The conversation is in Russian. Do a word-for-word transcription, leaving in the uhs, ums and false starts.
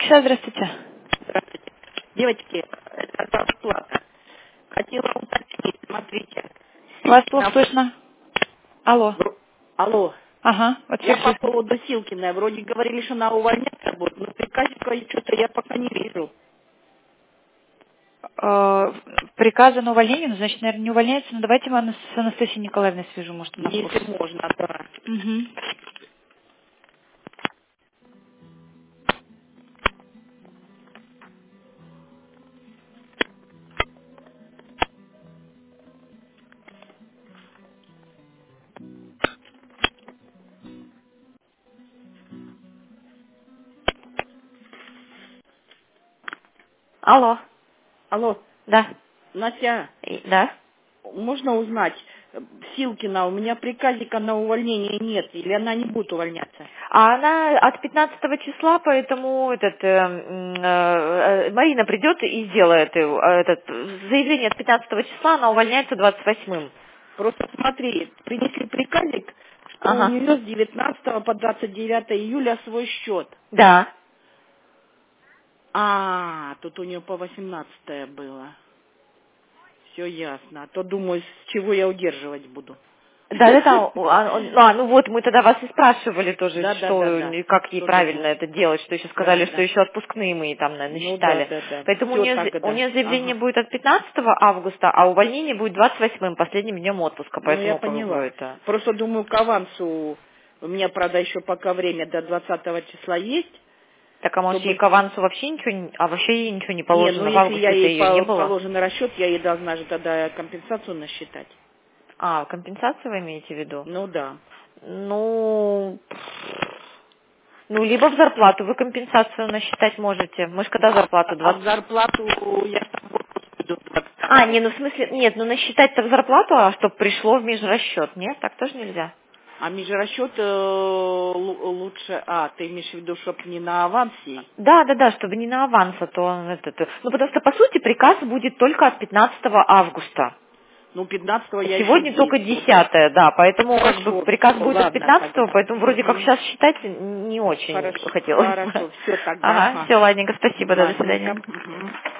часа, здравствуйте. Здравствуйте. Девочки, это зарплата. Хотела уточнить, смотрите. Вас плохо На- слышно? Алло. вро- Алло. Ага, вот Я теперь по слышно. поводу Силкиной. Вроде говорили, что она увольняться будет, но приказика что-то я пока не вижу. Э, Приказа на увольнение, ну, значит, наверное, не увольняется, но давайте я с Анастасией Николаевной свяжу, может, она в курсе. Если можно, да. Мгм. Алло, Алло, да, Настя, И- да. можно узнать, э, Силкина, у меня приказика на увольнение нет, или она не будет увольняться? А она от пятнадцатого числа, поэтому этот, э, м, э, Марина придет и сделает э, этот, заявление от пятнадцатого числа, она увольняется двадцать восьмым. Просто смотри, принесли приказик, что у Ага. нее с девятнадцатого по двадцать девятое июля свой счет. Да. А, тут у нее по восемнадцатое было. Все ясно. А то думаю, с чего я удерживать буду. Да, да, да. А, он- а, ну вот, мы тогда вас и спрашивали тоже, Да, да, да, что да. и как ей Что правильно думаю? это делать, что еще Да, сказали, что да. еще отпускные мы ей там наверное, Ну да, насчитали. да, да. Поэтому у Все нее, з- у тогда. нее заявление Ага. будет от пятнадцатого августа, а увольнение будет двадцать восьмым, последним днем отпуска. Ну я Поэтому как бы поняла. это... Просто думаю, к авансу у меня, правда, еще пока время до двадцатого числа есть, Так, а может, ей чтобы... к авансу вообще ничего, не- а вообще ей ничего не Не, ну положено? В если я августе-то ей ее не по- было. положенный расчет, я ей должна же тогда компенсацию насчитать. А, компенсацию вы имеете в виду? Ну да. Ну, ну, либо в зарплату вы компенсацию насчитать можете. Мы же когда А, зарплату а в двадцать... зарплату я с тобой иду двадцать А, второго. не, ну в смысле, нет, ну насчитать-то в зарплату, а чтобы пришло в межрасчет, нет, так тоже нельзя. А межрасчет э, лу- лучше... А, ты имеешь в виду, чтобы не на авансе? Да, да, да, чтобы не на аванс, а то он это, то- ну потому что по сути приказ будет только от пятнадцатого августа. Ну, пятнадцатого я еще Сегодня здесь только буду. десятое, да, поэтому как бы Хорошо, приказ все, будет от ладно пятнадцатого, тогда. поэтому вроде как Мгм. сейчас считать не очень Хорошо, хотелось бы. хорошо, все тогда, Ага, ага. все, ладненько, спасибо, да, до Ладненько. свидания. Мгм.